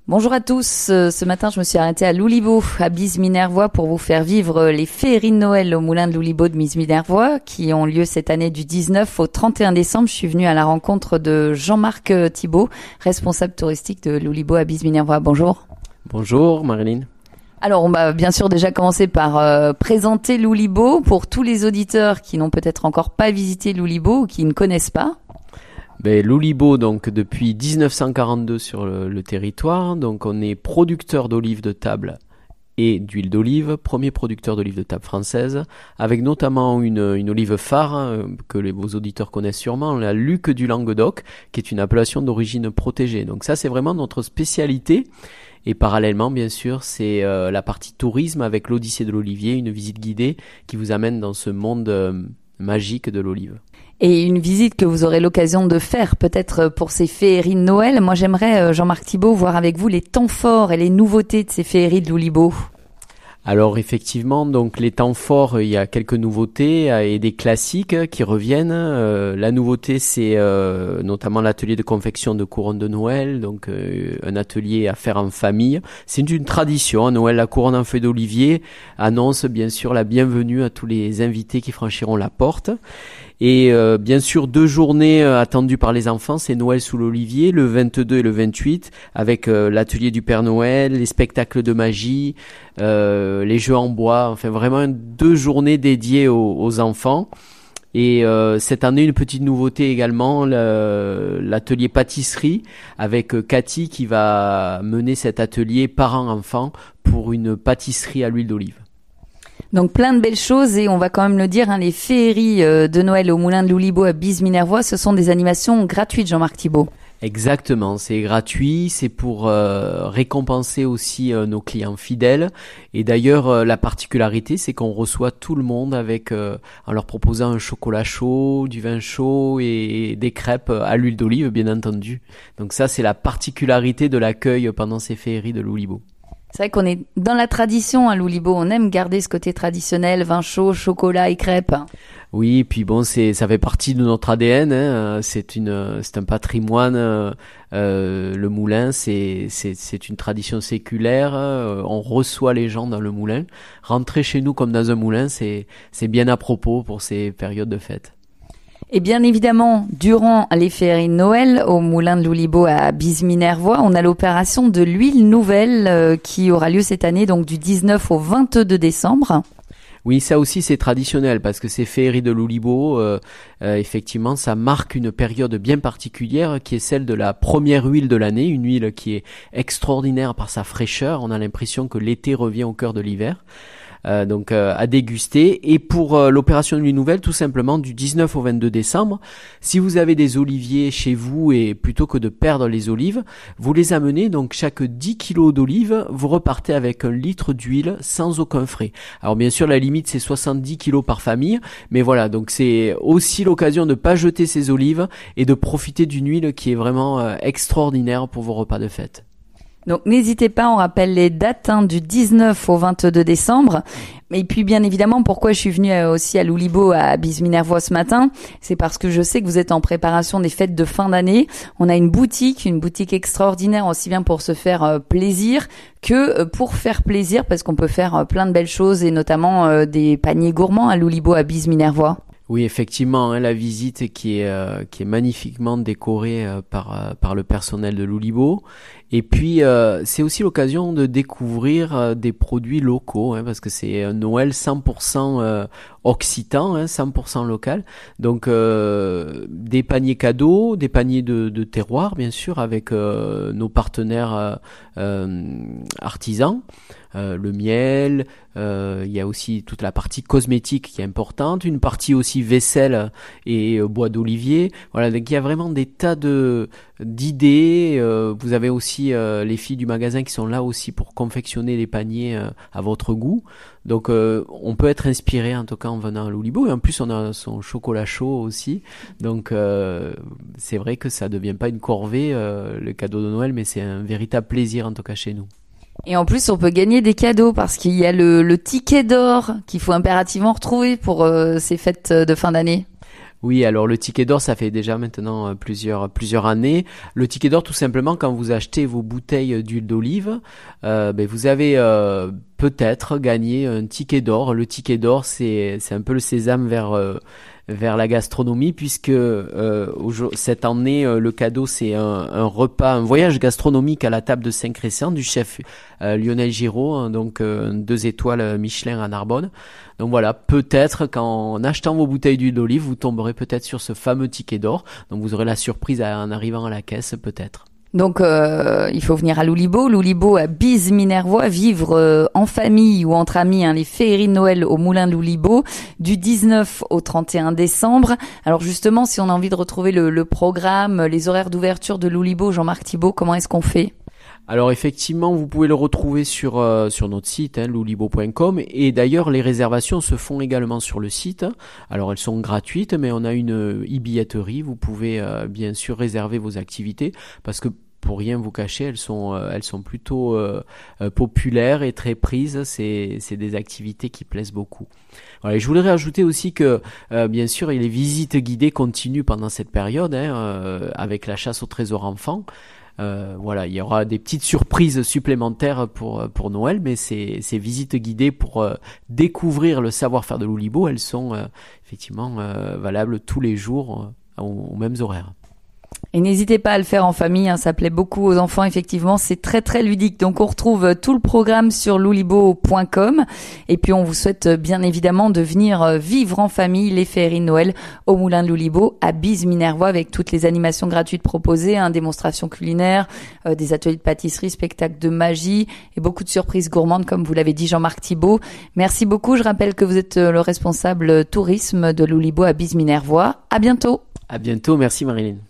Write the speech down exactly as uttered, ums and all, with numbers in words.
Bonjour à tous. Euh, Ce matin, je me suis arrêtée à Loulibo, à Bise-Minervois, pour vous faire vivre les féeries de Noël au moulin de Loulibo de Bise-Minervois, qui ont lieu cette année du dix-neuf au trente et un décembre. Je suis venue à la rencontre de Jean-Marc Thibault, responsable touristique de Loulibo à Bise-Minervois. Bonjour. Bonjour Marilyn. Alors, on va bien sûr déjà commencer par euh, présenter Loulibo pour tous les auditeurs qui n'ont peut-être encore pas visité Loulibo ou qui ne connaissent pas. Ben, Loulibo, donc, depuis dix-neuf cent quarante-deux sur le, le territoire. Donc, on est producteur d'olives de table et d'huile d'olive, premier producteur d'olives de table française, avec notamment une, une olive phare hein, que les, vos auditeurs connaissent sûrement, la Luc du Languedoc, qui est une appellation d'origine protégée. Donc ça, c'est vraiment notre spécialité. Et parallèlement, bien sûr, c'est euh, la partie tourisme avec l'Odyssée de l'Olivier, une visite guidée qui vous amène dans ce monde euh, magique de l'olive. Et une visite que vous aurez l'occasion de faire peut-être pour ces féeries de Noël. Moi, j'aimerais, Jean-Marc Thibault, voir avec vous les temps forts et les nouveautés de ces féeries de Loulibo. Alors effectivement, donc les temps forts, il y a quelques nouveautés et des classiques qui reviennent. Euh, la nouveauté, c'est euh, notamment l'atelier de confection de couronne de Noël, donc euh, un atelier à faire en famille. C'est une tradition. À Noël, la couronne en feuilles d'olivier annonce bien sûr la bienvenue à tous les invités qui franchiront la porte. Et euh, bien sûr, deux journées euh, attendues par les enfants, c'est Noël sous l'olivier, le vingt-deux et le vingt-huit, avec euh, l'atelier du Père Noël, les spectacles de magie, euh, les jeux en bois, enfin vraiment deux journées dédiées aux, aux enfants. Et euh, cette année, une petite nouveauté également, le, l'atelier pâtisserie, avec euh, Cathy qui va mener cet atelier parents-enfants pour une pâtisserie à l'huile d'olive. Donc plein de belles choses et on va quand même le dire, hein, les féeries de Noël au moulin de Loulibo à Bise-Minervois, ce sont des animations gratuites, Jean-Marc Thibault. Exactement, c'est gratuit, c'est pour euh, récompenser aussi euh, nos clients fidèles. Et d'ailleurs, euh, la particularité, c'est qu'on reçoit tout le monde avec euh, en leur proposant un chocolat chaud, du vin chaud et, et des crêpes à l'huile d'olive, bien entendu. Donc ça, c'est la particularité de l'accueil pendant ces féeries de Loulibo. C'est vrai qu'on est dans la tradition à Loulibo, on aime garder ce côté traditionnel, vin chaud, chocolat et crêpes. Oui, puis bon, c'est ça fait partie de notre A D N. Hein. C'est une, c'est un patrimoine. Euh, le moulin, c'est c'est c'est une tradition séculaire. Euh, on reçoit les gens dans le moulin. Rentrer chez nous comme dans un moulin, c'est c'est bien à propos pour ces périodes de fête. Et bien évidemment, durant les féeries de Noël au moulin de Loulibo à Bise-Minervois, on a l'opération de l'huile nouvelle euh, qui aura lieu cette année, donc du dix-neuf au vingt-deux décembre. Oui, ça aussi c'est traditionnel parce que ces féeries de Loulibo, euh, euh, effectivement, ça marque une période bien particulière qui est celle de la première huile de l'année, une huile qui est extraordinaire par sa fraîcheur. On a l'impression que l'été revient au cœur de l'hiver. Euh, donc euh, à déguster. Et pour euh, l'opération de l'huile nouvelle, tout simplement du dix-neuf au vingt-deux décembre, si vous avez des oliviers chez vous et plutôt que de perdre les olives, vous les amenez, donc chaque dix kilos d'olives, vous repartez avec un litre d'huile sans aucun frais. Alors bien sûr, la limite c'est soixante-dix kilos par famille, mais voilà, donc c'est aussi l'occasion de ne pas jeter ces olives et de profiter d'une huile qui est vraiment euh, extraordinaire pour vos repas de fête. Donc n'hésitez pas, on rappelle les dates hein, du dix-neuf au vingt-deux décembre. Et puis bien évidemment, pourquoi je suis venue aussi à Loulibo à Bise-Minervois ce matin, c'est parce que je sais que vous êtes en préparation des fêtes de fin d'année. On a une boutique, une boutique extraordinaire aussi bien pour se faire euh, plaisir que pour faire plaisir, parce qu'on peut faire euh, plein de belles choses et notamment euh, des paniers gourmands à Loulibo à Bise-Minervois. Oui, effectivement, hein, la visite qui est euh, qui est magnifiquement décorée euh, par euh, par le personnel de Loulibo. Et puis euh, c'est aussi l'occasion de découvrir euh, des produits locaux, hein, parce que c'est un Noël cent pour cent euh, occitan, hein, cent pour cent local. Donc euh, des paniers cadeaux, des paniers de, de terroir, bien sûr, avec euh, nos partenaires euh, euh, artisans. Euh, le miel, euh, il y a aussi toute la partie cosmétique qui est importante, une partie aussi vaisselle et euh, bois d'olivier. Voilà, donc il y a vraiment des tas de d'idées. Euh, vous avez aussi euh, les filles du magasin qui sont là aussi pour confectionner les paniers euh, à votre goût. Donc euh, on peut être inspiré en tout cas en venant à Loulibo, et en plus on a son chocolat chaud aussi. Donc euh, c'est vrai que ça devient pas une corvée euh, le cadeau de Noël, mais c'est un véritable plaisir en tout cas chez nous. Et en plus, on peut gagner des cadeaux parce qu'il y a le, le ticket d'or qu'il faut impérativement retrouver pour euh, ces fêtes de fin d'année. Oui, alors le ticket d'or, ça fait déjà maintenant plusieurs plusieurs années. Le ticket d'or, tout simplement, quand vous achetez vos bouteilles d'huile d'olive, euh, ben vous avez euh, peut-être gagné un ticket d'or. Le ticket d'or, c'est c'est un peu le sésame vers euh, vers la gastronomie, puisque euh, cette année, euh, le cadeau, c'est un, un repas, un voyage gastronomique à la table de Saint-Crécent du chef euh, Lionel Giraud, hein, donc euh, deux étoiles Michelin à Narbonne. Donc voilà, peut-être qu'en achetant vos bouteilles d'huile d'olive, vous tomberez peut-être sur ce fameux ticket d'or. Donc vous aurez la surprise en arrivant à la caisse, peut-être. Donc euh, il faut venir à Loulibo, Loulibo à Bise-Minervois, vivre euh, en famille ou entre amis hein, les féeries de Noël au Moulin de Loulibo du dix-neuf au trente et un décembre. Alors justement, si on a envie de retrouver le, le programme, les horaires d'ouverture de Loulibo, Jean-Marc Thibault, comment est-ce qu'on fait ? Alors effectivement, vous pouvez le retrouver sur euh, sur notre site hein, loulibo point com, et d'ailleurs les réservations se font également sur le site. Alors elles sont gratuites, mais on a une e-billetterie. Vous pouvez euh, bien sûr réserver vos activités parce que pour rien vous cacher, elles sont euh, elles sont plutôt euh, euh, populaires et très prises. C'est c'est des activités qui plaisent beaucoup. Voilà, et je voudrais rajouter aussi que euh, bien sûr, les visites guidées continuent pendant cette période hein, euh, avec la chasse au trésor enfant. Euh, voilà, il y aura des petites surprises supplémentaires pour pour Noël, mais ces ces visites guidées pour euh, découvrir le savoir-faire de Loulibo, elles sont euh, effectivement euh, valables tous les jours euh, aux, aux mêmes horaires. Et n'hésitez pas à le faire en famille, hein, ça plaît beaucoup aux enfants, effectivement, c'est très très ludique. Donc on retrouve tout le programme sur loulibo point com et puis on vous souhaite bien évidemment de venir vivre en famille les féeries de Noël au Moulin de Loulibo à Bise-Minervois avec toutes les animations gratuites proposées, hein, démonstrations culinaires, euh, des ateliers de pâtisserie, spectacles de magie et beaucoup de surprises gourmandes comme vous l'avez dit Jean-Marc Thibault. Merci beaucoup, je rappelle que vous êtes le responsable tourisme de Loulibo à Bise-Minervois. À bientôt. À bientôt, merci Marilyn.